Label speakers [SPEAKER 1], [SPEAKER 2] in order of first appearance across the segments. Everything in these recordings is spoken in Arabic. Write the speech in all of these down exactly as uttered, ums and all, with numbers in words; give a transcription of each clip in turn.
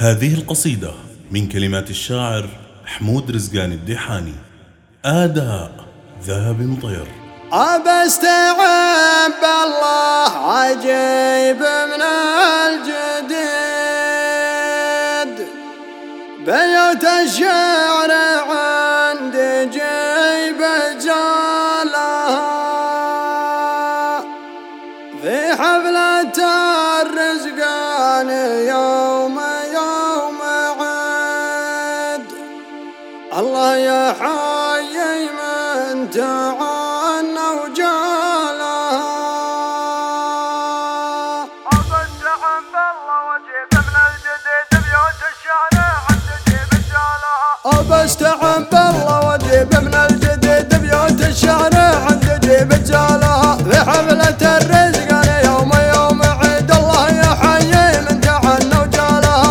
[SPEAKER 1] هذه القصيدة من كلمات الشاعر حمود رزقان الديحاني. آداء ذهب مطير.
[SPEAKER 2] أبستعين بالله عجيب من الجديد، بيوت الشعر عندي جيب جالها، في حفلة الرزقان يوم يوم عيد. الله يا حي من تعانى وجالها،
[SPEAKER 3] أبستعين بالله وجيب من الجديد، بيوت الشعر عندي جيب جالها.
[SPEAKER 2] أبستعين بالله وجيب من الجديد، بيوت الشعر عندي جيب جالها، في حفلة الرزقان يوم يوم عيد. الله يا حي من تعانى وجالها،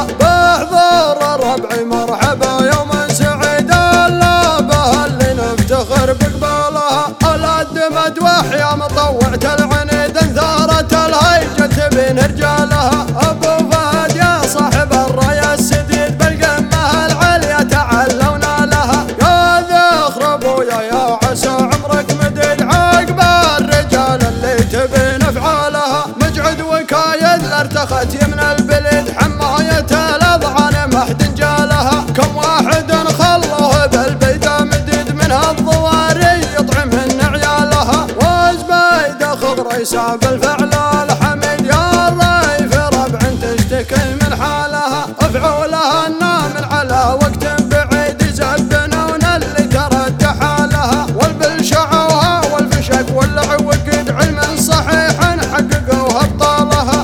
[SPEAKER 2] بحضور الربع مرحبا يوم سعيد. الله به اللي نفتخر بقبالها، أولاد مدوح مطوعة العنيد، انثارت الهيجة بين رجالها. أبو فهد يا صاحب الراية السديد، بالقمة العليا تعلونا لها. يا ذخر ابويا يا عسى عمرك مديد، عقب الرجال اللي تبين افعالها. مجعد وكايد لارتخت يمن البليد، حماية الاضعان محد جالها. كم واحد خلوه بالبيدة مديد، من هالضواري يطعمهن عيالها. وزبيد خضر يساب الفعل الحميد، يا الريف ربع تشتكي من حالها. افعولها النامن على وقت بعيد، يزبنون اللي ترد حالها. والبلشعوها والفشق والعوقد، علم صحيح حققوها ابطالها.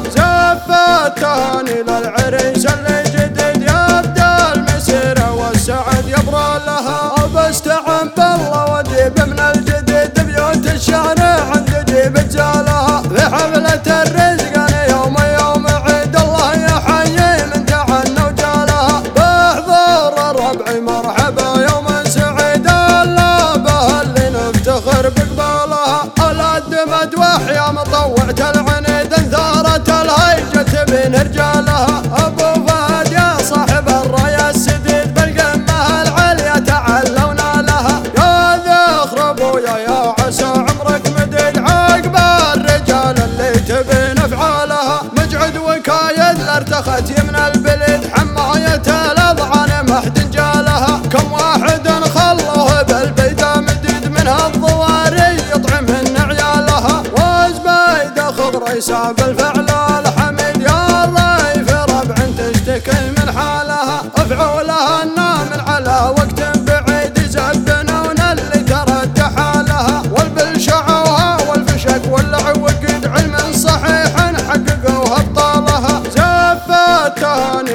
[SPEAKER 2] زفت تهاني للعريس اللي جديد، يبدا المسير والسعد يبرى لها. أبستعين بالله وجيب من الجديد، بيوت الشعر عند جيب جالها، في حفلة الرزقان يوم يوم عيد. الله يا حي من تعانى وجالها، بحضور الربع مرحبا يوم سعيد. الله به اللي نفتخر بقبالها، أولاد مدوح يا مطوعة العنيد، انثارت الهيجة بين رجالها. أبو فهد يا صاحب الراية السديد، بالقمة العليا تعلونا لها. يا ذخر ابويا يا عسى عمرك مديد، عقب الرجال اللي تبين افعالها. مجعد وكايد لارتخت يمن البليد، حماية الاضعان محد جالها. كم واحد خلوه بالبيدة مديد، من هالضواري يطعمهن عيالها. وزبيد خضر يساب الفعل الحميد، يا الريف ربع تشتكي من حالها. افعولها النامن على وقت بعيد، يزبنون اللي ترد حالها. والبلشعوها والفشق والعوقد، علم صحيح حققوها ابطالها. زفت تهاني